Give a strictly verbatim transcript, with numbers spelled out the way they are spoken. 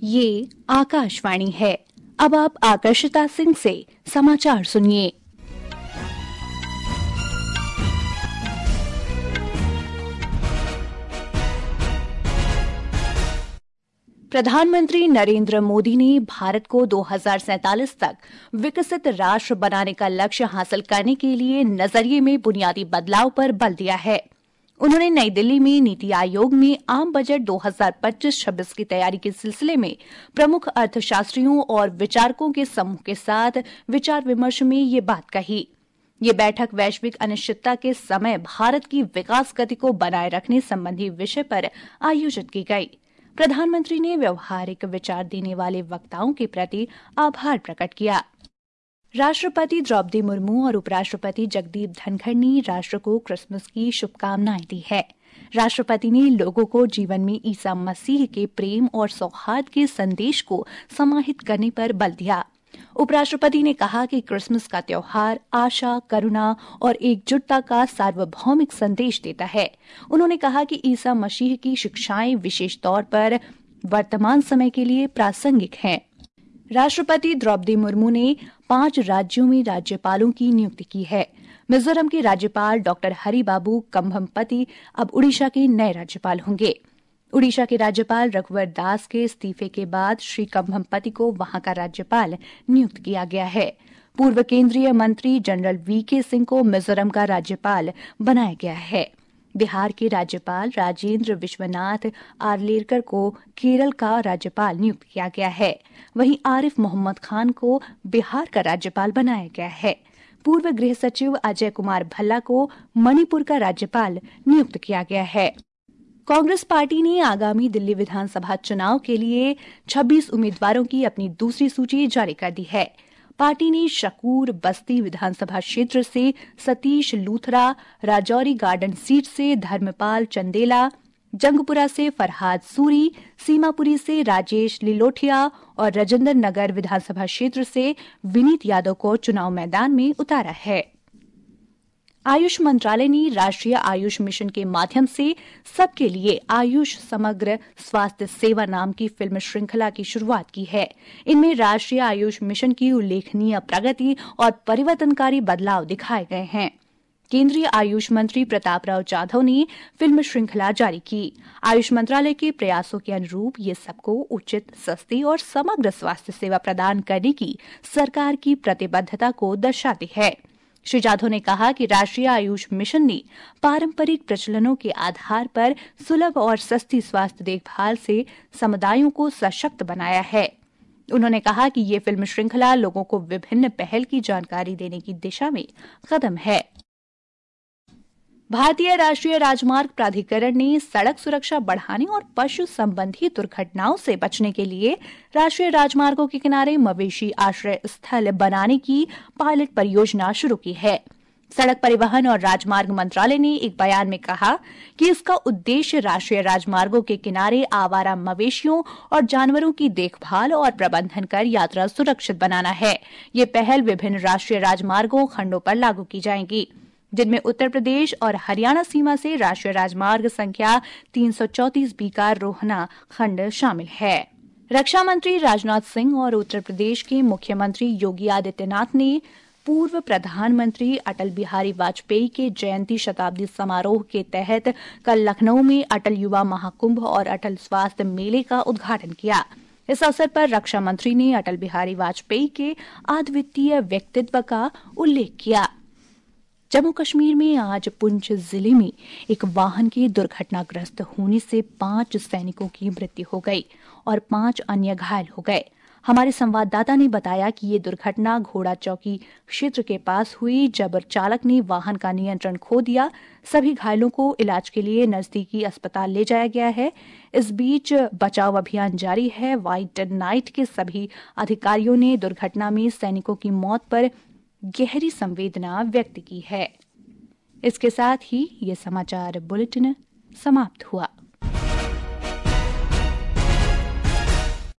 ये आकाशवाणी है। अब आप आकर्षिता सिंह से समाचार सुनिए। प्रधानमंत्री नरेंद्र मोदी ने भारत को दो हज़ार सैंतालीस तक विकसित राष्ट्र बनाने का लक्ष्य हासिल करने के लिए नजरिए में बुनियादी बदलाव पर बल दिया है। उन्होंने नई दिल्ली में नीति आयोग में आम बजट दो हज़ार पच्चीस छब्बीस की तैयारी के सिलसिले में प्रमुख अर्थशास्त्रियों और विचारकों के समूह के साथ विचार विमर्श में ये बात कही। ये बैठक वैश्विक अनिश्चितता के समय भारत की विकास गति को बनाए रखने संबंधी विषय पर आयोजित की गई। प्रधानमंत्री ने व्यवहारिक विचार देने वाले वक्ताओं के प्रति आभार प्रकट किया। राष्ट्रपति द्रौपदी मुर्मू और उपराष्ट्रपति जगदीप धनखड़ ने राष्ट्र को क्रिसमस की शुभकामनाएं दी है। राष्ट्रपति ने लोगों को जीवन में ईसा मसीह के प्रेम और सौहार्द के संदेश को समाहित करने पर बल दिया। उपराष्ट्रपति ने कहा कि क्रिसमस का त्योहार आशा, करुणा और एकजुटता का सार्वभौमिक संदेश देता है। उन्होंने कहा कि ईसा मसीह की शिक्षाएं विशेष तौर पर वर्तमान समय के लिए प्रासंगिक हैं। राष्ट्रपति द्रौपदी मुर्मू ने पांच राज्यों में राज्यपालों की नियुक्ति की है। मिजोरम के राज्यपाल डॉक्टर हरिबाबू कंभमपति अब उड़ीसा के नए राज्यपाल होंगे। उड़ीसा के राज्यपाल रघुवर दास के इस्तीफे के बाद श्री कंभमपति को वहां का राज्यपाल नियुक्त किया गया है। पूर्व केंद्रीय मंत्री जनरल वी के सिंह को मिजोरम का राज्यपाल बनाया गया है। बिहार के राज्यपाल राजेंद्र विश्वनाथ आर्लेकर को केरल का राज्यपाल नियुक्त किया गया है। वहीं आरिफ मोहम्मद खान को बिहार का राज्यपाल बनाया गया है। पूर्व गृह सचिव अजय कुमार भल्ला को मणिपुर का राज्यपाल नियुक्त किया गया है। कांग्रेस पार्टी ने आगामी दिल्ली विधानसभा चुनाव के लिए छब्बीस उम्मीदवारों की अपनी दूसरी सूची जारी कर दी है। पार्टी ने शकूर बस्ती विधानसभा क्षेत्र से सतीश लूथरा, राजौरी गार्डन सीट से धर्मपाल चंदेला, जंगपुरा से फरहाद सूरी, सीमापुरी से राजेश लिलोठिया और राजेंद्र नगर विधानसभा क्षेत्र से विनीत यादव को चुनाव मैदान में उतारा है। आयुष मंत्रालय ने राष्ट्रीय आयुष मिशन के माध्यम से सबके लिए आयुष समग्र स्वास्थ्य सेवा नाम की फिल्म श्रृंखला की शुरुआत की है। इनमें राष्ट्रीय आयुष मिशन की उल्लेखनीय प्रगति और परिवर्तनकारी बदलाव दिखाए गए हैं। केंद्रीय आयुष मंत्री प्रताप राव जाधव ने फिल्म श्रृंखला जारी की। आयुष मंत्रालय के प्रयासों के अनुरूप ये सबको उचित, सस्ती और समग्र स्वास्थ्य सेवा प्रदान करने की सरकार की प्रतिबद्धता को दर्शाती है। श्री जाधव ने कहा कि राष्ट्रीय आयुष मिशन ने पारंपरिक प्रचलनों के आधार पर सुलभ और सस्ती स्वास्थ्य देखभाल से समुदायों को सशक्त बनाया है। उन्होंने कहा कि ये फिल्म श्रृंखला लोगों को विभिन्न पहल की जानकारी देने की दिशा में कदम है। भारतीय राष्ट्रीय राजमार्ग प्राधिकरण ने सड़क सुरक्षा बढ़ाने और पशु संबंधी दुर्घटनाओं से बचने के लिए राष्ट्रीय राजमार्गों के किनारे मवेशी आश्रय स्थल बनाने की पायलट परियोजना शुरू की है। सड़क परिवहन और राजमार्ग मंत्रालय ने एक बयान में कहा कि इसका उद्देश्य राष्ट्रीय राजमार्गों के किनारे आवारा मवेशियों और जानवरों की देखभाल और प्रबंधन कर यात्रा सुरक्षित बनाना है। ये पहल विभिन्न राष्ट्रीय राजमार्गों खंडों पर लागू की जाएंगी, जिनमें उत्तर प्रदेश और हरियाणा सीमा से राष्ट्रीय राजमार्ग संख्या तीन सौ चौंतीस बी का रोहना खंड शामिल है। रक्षा मंत्री राजनाथ सिंह और उत्तर प्रदेश के मुख्यमंत्री योगी आदित्यनाथ ने पूर्व प्रधानमंत्री अटल बिहारी वाजपेयी के जयंती शताब्दी समारोह के तहत कल लखनऊ में अटल युवा महाकुंभ और अटल स्वास्थ्य मेले का उद्घाटन किया। इस अवसर पर रक्षा मंत्री ने अटल बिहारी वाजपेयी के अद्वितीय व्यक्तित्व का उल्लेख किया। जम्मू कश्मीर में आज पुंछ जिले में एक वाहन के दुर्घटनाग्रस्त होने से पांच सैनिकों की मृत्यु हो गई और पांच अन्य घायल हो गए। हमारे संवाददाता ने बताया कि ये दुर्घटना घोड़ा चौकी क्षेत्र के पास हुई, जब चालक ने वाहन का नियंत्रण खो दिया। सभी घायलों को इलाज के लिए नजदीकी अस्पताल ले जाया गया है। इस बीच बचाव अभियान जारी है। व्हाइट नाइट के सभी अधिकारियों ने दुर्घटना में सैनिकों की मौत पर गहरी संवेदना व्यक्त की है। इसके साथ ही ये समाचार बुलेटिन समाप्त हुआ।